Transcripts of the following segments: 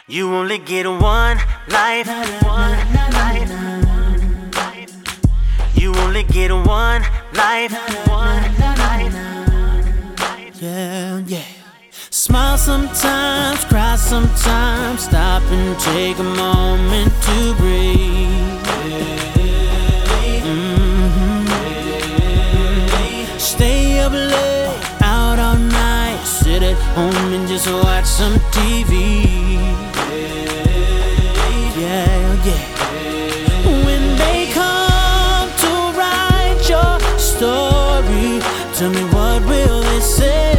You only get one life, one life. You only get one life, one life. Yeah, yeah. Smile sometimes, cry sometimes. Stop and take a moment to breathe. Stay up late, out all night. Sit at home and just watch some TV. Yeah, yeah. When they come to write your story, tell me what will they say?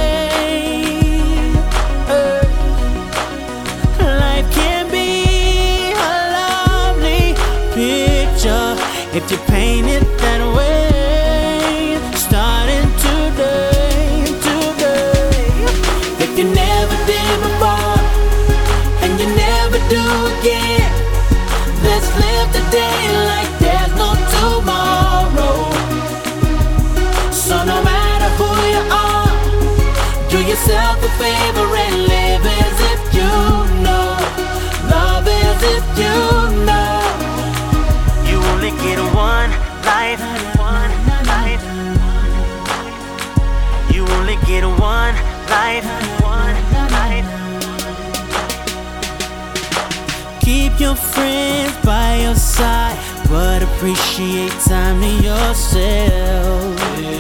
Life can be a lovely picture if you paint it that way. Starting today, today. If you never did before and you never do again, let's live the day like there's no tomorrow. So no matter who you are, do yourself a favor and live as if you know. Love as if you know. You only get one life, one life. You only get one life, one life. Keep your friends by your side, but appreciate time to yourself.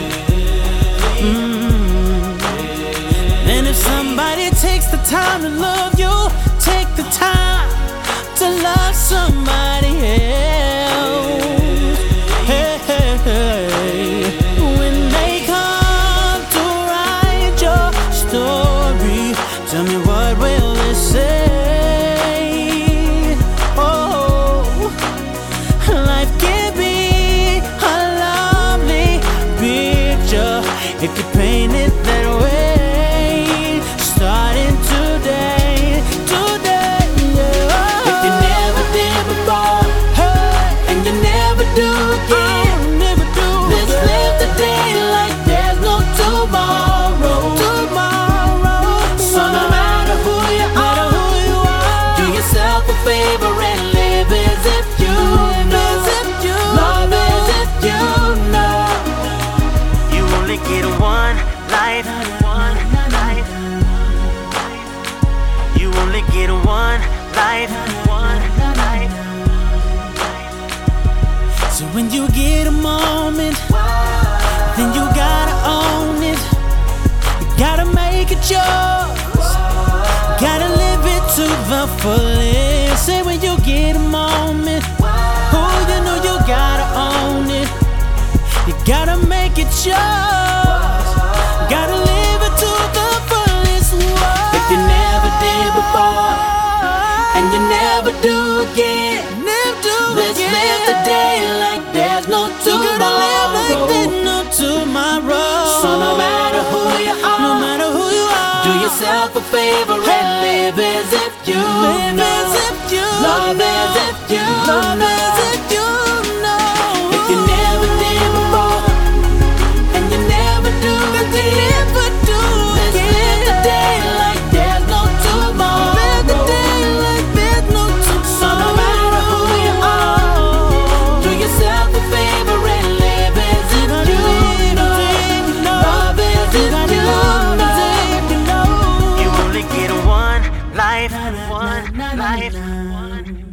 And if somebody takes the time to love you, take the time to love somebody else. Hey, hey, hey. When they come to write your story, tell me what will they say? If you paint it that way, starting today, today, yeah. If you never did before, and you never do again, let's live the day like there's no tomorrow. So no matter who you are, do yourself a favor and live as if you know. Love as if you know. Get one life, one life. You only get one life, one life. So when you get a moment, then you gotta own it. You gotta make it yours. Gotta live it to the fullest. Say when you get a moment, oh, you know you gotta own it. You gotta make it yours. Gotta live it to the fullest. Whoa. If you never did before and you never do again, let's live the day like there's no tomorrow. So no matter who you are, do yourself a favor and live as if you know. Love as if you know. If you never did before and you never do again, let's live the day like there's no tomorrow. So no matter who you are, do yourself a favor and live as if you know. Love as if you know. You only get one life, one life.